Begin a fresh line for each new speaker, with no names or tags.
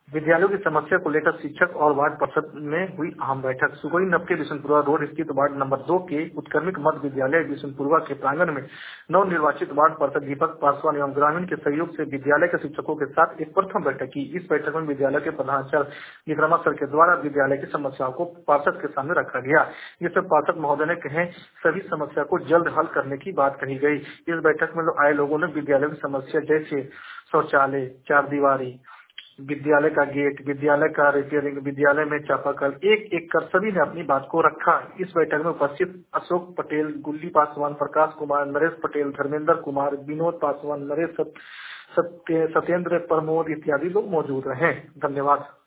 विद्यालयों की समस्या को लेकर शिक्षक और वार्ड पार्षद में हुई अहम बैठक। सुगोई नवके बिशनपुरवा रोड स्थित वार्ड नंबर 2 के उत्क्रमिक मध्य विद्यालय बिशनपुरवा के प्रांगण में नव निर्वाचित वार्ड पार्षद दीपक पासवान एवं ग्रामीण के सहयोग से विद्यालय के शिक्षकों के साथ एक प्रथम बैठक की। इस बैठक में विद्यालय के प्रधानाचार्य विक्रमा सर के द्वारा विद्यालय की समस्याओं को पार्षद के सामने रखा गया, जिसमें पार्षद महोदय ने कहे सभी समस्या को जल्द हल करने की बात कही गई। इस बैठक में आए लोगों ने विद्यालय की समस्या जैसे शौचालय, चार दीवारी, विद्यालय का गेट, विद्यालय का रिपेयरिंग, विद्यालय में चापाकल, एक एक कर सभी ने अपनी बात को रखा। इस बैठक में उपस्थित अशोक पटेल, गुल्ली पासवान, प्रकाश कुमार, नरेश पटेल, धर्मेंद्र कुमार, विनोद पासवान, नरेश सत्येंद्र, प्रमोद इत्यादि लोग मौजूद रहे। धन्यवाद।